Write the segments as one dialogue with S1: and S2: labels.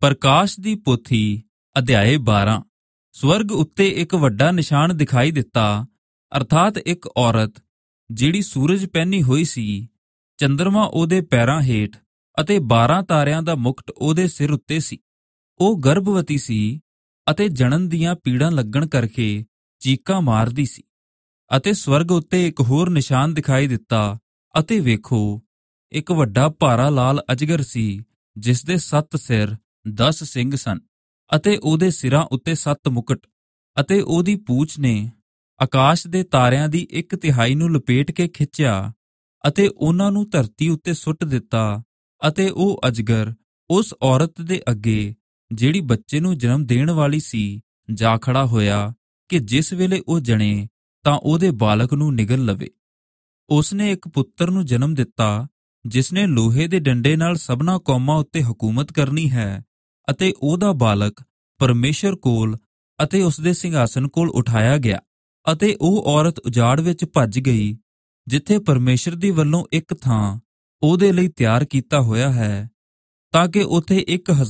S1: ਪ੍ਰਕਾਸ਼ ਦੀ ਪੋਥੀ ਅਧਿਆਏ 12। ਸਵਰਗ ਉੱਤੇ ਇੱਕ ਵੱਡਾ ਨਿਸ਼ਾਨ ਦਿਖਾਈ ਦਿੱਤਾ, ਅਰਥਾਤ ਇੱਕ ਔਰਤ ਜਿਹੜੀ ਸੂਰਜ ਪਹਿਨੀ ਹੋਈ ਸੀ, ਚੰਦਰਮਾ ਉਹਦੇ ਪੈਰਾਂ ਹੇਠ ਅਤੇ 12 ਤਾਰਿਆਂ ਦਾ ਮੁਕਟ ਉਹਦੇ ਸਿਰ ਉੱਤੇ ਸੀ। ਉਹ ਗਰਭਵਤੀ ਸੀ ਅਤੇ ਜਣਨ ਦੀਆਂ ਪੀੜਾਂ ਲੱਗਣ ਕਰਕੇ ਚੀਕਾਂ ਮਾਰਦੀ ਸੀ। ਅਤੇ ਸਵਰਗ ਉੱਤੇ ਇੱਕ ਹੋਰ ਨਿਸ਼ਾਨ ਦਿਖਾਈ ਦਿੱਤਾ, ਅਤੇ ਵੇਖੋ, ਇੱਕ ਵੱਡਾ ਭਾਰਾ ਲਾਲ ਅਜਗਰ ਸੀ, ਜਿਸ ਦੇ 7 ਸਿਰ 10 ਸਿੰਗ ਸਨ, ਅਤੇ ਉਹਦੇ ਸਿਰਾਂ ਉੱਤੇ 7 ਮੁਕਟ, ਅਤੇ ਉਹਦੀ ਪੂਛ ਨੇ ਆਕਾਸ਼ ਦੇ ਤਾਰਿਆਂ ਦੀ 1/3 ਨੂੰ ਲਪੇਟ ਕੇ ਖਿੱਚਿਆ ਅਤੇ ਉਹਨਾਂ ਨੂੰ ਧਰਤੀ ਉੱਤੇ ਸੁੱਟ ਦਿੱਤਾ। ਅਤੇ ਉਹ ਅਜਗਰ ਉਸ ਔਰਤ ਦੇ ਅੱਗੇ ਜਿਹੜੀ ਬੱਚੇ ਨੂੰ ਜਨਮ ਦੇਣ ਵਾਲੀ ਸੀ ਜਾ ਖੜਾ ਹੋਇਆ ਕਿ ਜਿਸ ਵੇਲੇ ਉਹ ਜਣੇ ਤਾਂ ਉਹਦੇ ਬਾਲਕ ਨੂੰ ਨਿਗਲ ਲਵੇ। ਉਸਨੇ ਇੱਕ ਪੁੱਤਰ ਨੂੰ ਜਨਮ ਦਿੱਤਾ, ਜਿਸਨੇ ਲੋਹੇ ਦੇ ਡੰਡੇ ਨਾਲ ਸਭਨਾ ਕੌਮਾਂ ਉੱਤੇ ਹਕੂਮਤ ਕਰਨੀ ਹੈ, ਅਤੇ ਉਹਦਾ ਬਾਲਕ ਪਰਮੇਸ਼ਰ ਕੋਲ ਅਤੇ ਉਸਦੇ ਸਿੰਘਾਸਨ ਕੋਲ ਉਠਾਇਆ ਗਿਆ। ਅਤੇ ਉਹ ਔਰਤ ਉਜਾੜ ਵਿੱਚ ਭੱਜ ਗਈ, ਜਿੱਥੇ ਪਰਮੇਸ਼ਰ ਦੀ ਵੱਲੋਂ ਇੱਕ ਥਾਂ ਉਹਦੇ ਲਈ ਤਿਆਰ ਕੀਤਾ ਹੋਇਆ ਹੈ, ਤਾਂ ਕਿ ਉੱਥੇ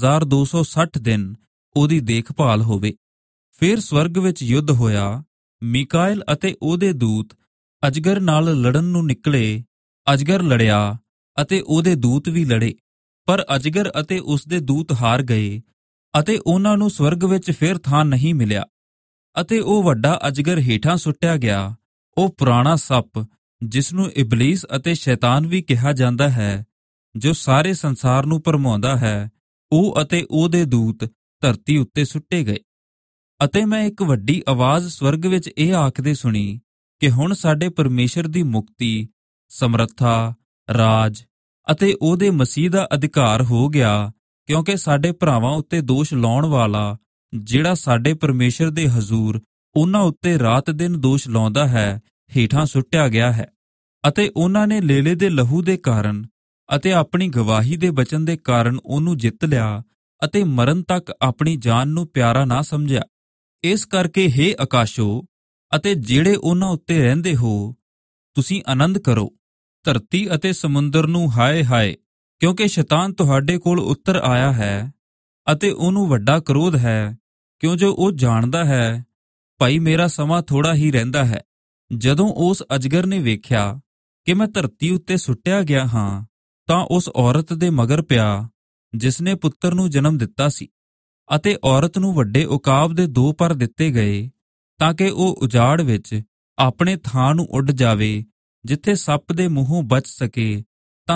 S1: 1260 ਦਿਨ ਉਹਦੀ ਦੇਖਭਾਲ ਹੋਵੇ। ਫਿਰ ਸਵਰਗ ਵਿੱਚ ਯੁੱਧ ਹੋਇਆ। ਮੀਕਾਇਲ ਅਤੇ ਉਹਦੇ ਦੂਤ ਅਜਗਰ ਨਾਲ ਲੜਨ ਨੂੰ ਨਿਕਲੇ। ਅਜਗਰ ਲੜਿਆ ਅਤੇ ਉਹਦੇ ਦੂਤ ਵੀ ਲੜੇ, ਪਰ ਅਜਗਰ ਅਤੇ ਉਸਦੇ ਦੂਤ ਹਾਰ ਗਏ, ਅਤੇ ਉਹਨਾਂ ਨੂੰ ਸਵਰਗ ਵਿੱਚ ਫਿਰ ਥਾਂ ਨਹੀਂ ਮਿਲਿਆ। ਅਤੇ ਉਹ ਵੱਡਾ ਅਜਗਰ ਹੇਠਾਂ ਸੁੱਟਿਆ ਗਿਆ, ਉਹ ਪੁਰਾਣਾ ਸੱਪ, ਜਿਸ ਨੂੰ ਇਬਲੀਸ ਅਤੇ ਸ਼ੈਤਾਨ ਵੀ ਕਿਹਾ ਜਾਂਦਾ ਹੈ, ਜੋ ਸਾਰੇ ਸੰਸਾਰ ਨੂੰ ਭਰਮਾਉਂਦਾ ਹੈ, ਉਹ ਅਤੇ ਉਹਦੇ ਦੂਤ ਧਰਤੀ ਉੱਤੇ ਸੁੱਟੇ ਗਏ। ਅਤੇ ਮੈਂ ਇੱਕ ਵੱਡੀ ਆਵਾਜ਼ ਸਵਰਗ ਵਿੱਚ ਇਹ ਆਖਦੇ ਸੁਣੀ ਕਿ ਹੁਣ ਸਾਡੇ ਪਰਮੇਸ਼ਰ ਦੀ ਮੁਕਤੀ, ਸਮਰੱਥਾ, ਰਾਜ ਅਤੇ ਉਹਦੇ ਮਸੀਹ ਦਾ ਅਧਿਕਾਰ ਹੋ ਗਿਆ, ਕਿਉਂਕਿ ਸਾਡੇ ਭਰਾਵਾਂ ਉੱਤੇ ਦੋਸ਼ ਲਾਉਣ ਵਾਲਾ, ਜਿਹੜਾ ਸਾਡੇ ਪਰਮੇਸ਼ਰ ਦੇ ਹਜ਼ੂਰ ਉਹਨਾਂ ਉੱਤੇ ਰਾਤ ਦਿਨ ਦੋਸ਼ ਲਾਉਂਦਾ ਹੈ, ਹੇਠਾਂ ਸੁੱਟਿਆ ਗਿਆ ਹੈ। ਅਤੇ ਉਹਨਾਂ ਨੇ ਲੇਲੇ ਦੇ ਲਹੂ ਦੇ ਕਾਰਨ ਅਤੇ ਆਪਣੀ ਗਵਾਹੀ ਦੇ ਬਚਨ ਦੇ ਕਾਰਨ ਉਹਨੂੰ ਜਿੱਤ ਲਿਆ, ਅਤੇ ਮਰਨ ਤੱਕ ਆਪਣੀ ਜਾਨ ਨੂੰ ਪਿਆਰਾ ਨਾ ਸਮਝਿਆ। ਇਸ ਕਰਕੇ ਹੇ ਆਕਾਸ਼ੋ ਅਤੇ ਜਿਹੜੇ ਉਹਨਾਂ ਉੱਤੇ ਰਹਿੰਦੇ ਹੋ, ਤੁਸੀਂ ਆਨੰਦ ਕਰੋ। ਧਰਤੀ ਅਤੇ ਸਮੁੰਦਰ ਨੂੰ ਹਾਏ ਹਾਏ, ਕਿਉਂਕਿ ਸ਼ੈਤਾਨ ਤੁਹਾਡੇ ਕੋਲ ਉਤਰ ਆਇਆ ਹੈ, ਅਤੇ ਉਹਨੂੰ ਵੱਡਾ ਕ੍ਰੋਧ ਹੈ, ਕਿਉਂ ਜੋ ਉਹ ਜਾਣਦਾ ਹੈ ਭਾਈ ਮੇਰਾ ਸਮਾਂ ਥੋੜਾ ਹੀ ਰਹਿੰਦਾ ਹੈ। ਜਦੋਂ ਉਸ ਅਜਗਰ ਨੇ ਵੇਖਿਆ ਕਿ ਮੈਂ ਧਰਤੀ ਉੱਤੇ ਸੁੱਟਿਆ ਗਿਆ ਹਾਂ, ਤਾਂ ਉਸ ਔਰਤ ਦੇ ਮਗਰ ਪਿਆ ਜਿਸਨੇ ਪੁੱਤਰ ਨੂੰ ਜਨਮ ਦਿੱਤਾ ਸੀ। ਅਤੇ ਔਰਤ ਨੂੰ ਵੱਡੇ ਉਕਾਬ ਦੇ 2 ਪਰ ਦਿੱਤੇ ਗਏ, ਤਾਂ ਕਿ ਉਹ ਉਜਾੜ ਵਿੱਚ ਆਪਣੇ ਥਾਂ ਨੂੰ ਉੱਡ ਜਾਵੇ, ਜਿੱਥੇ ਸੱਪ ਦੇ ਮੂੰਹੋਂ ਬਚ ਸਕੇ, ਤਾਂ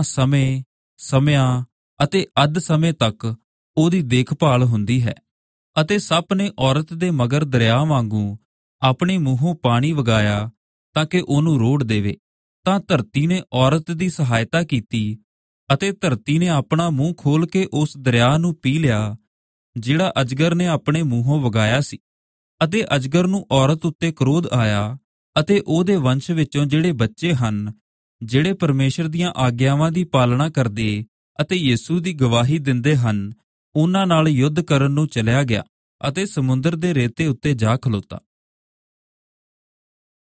S1: ਸਮਿਆਂ ਅਤੇ ਅੱਧ ਸਮੇਂ ਤੱਕ ਉਹਦੀ ਦੇਖਭਾਲ ਹੁੰਦੀ ਹੈ। ਅਤੇ ਸੱਪ ਨੇ ਔਰਤ ਦੇ ਮਗਰ ਦਰਿਆ ਵਾਂਗੂ ਆਪਣੇ ਮੂੰਹੋਂ ਪਾਣੀ ਵਗਾਇਆ, ਤਾਂ ਕਿ ਉਹਨੂੰ ਰੋੜ ਦੇਵੇ। ਤਾਂ ਧਰਤੀ ਨੇ ਔਰਤ ਦੀ ਸਹਾਇਤਾ ਕੀਤੀ, ਅਤੇ ਧਰਤੀ ਨੇ ਆਪਣਾ ਮੂੰਹ ਖੋਲ ਕੇ ਉਸ ਦਰਿਆ ਨੂੰ ਪੀ ਲਿਆ, ਜਿਹੜਾ ਅਜਗਰ ਨੇ ਆਪਣੇ ਮੂੰਹੋਂ ਵਗਾਇਆ ਸੀ। ਅਤੇ ਅਜਗਰ ਨੂੰ ਔਰਤ ਉੱਤੇ ਕ੍ਰੋਧ ਆਇਆ, ਅਤੇ ਉਹਦੇ ਵੰਸ਼ ਵਿੱਚੋਂ ਜਿਹੜੇ ਬੱਚੇ ਹਨ, ਜਿਹੜੇ ਪਰਮੇਸ਼ਰ ਦੀਆਂ ਆਗਿਆਵਾਂ ਦੀ ਪਾਲਣਾ ਕਰਦੇ ਅਤੇ ਯਿਸੂ ਦੀ ਗਵਾਹੀ ਦਿੰਦੇ ਹਨ, ਉਹਨਾਂ ਨਾਲ ਯੁੱਧ ਕਰਨ ਨੂੰ ਚਲਿਆ ਗਿਆ, ਅਤੇ ਸਮੁੰਦਰ ਦੇ ਰੇਤੇ ਉੱਤੇ ਜਾ ਖਲੋਤਾ।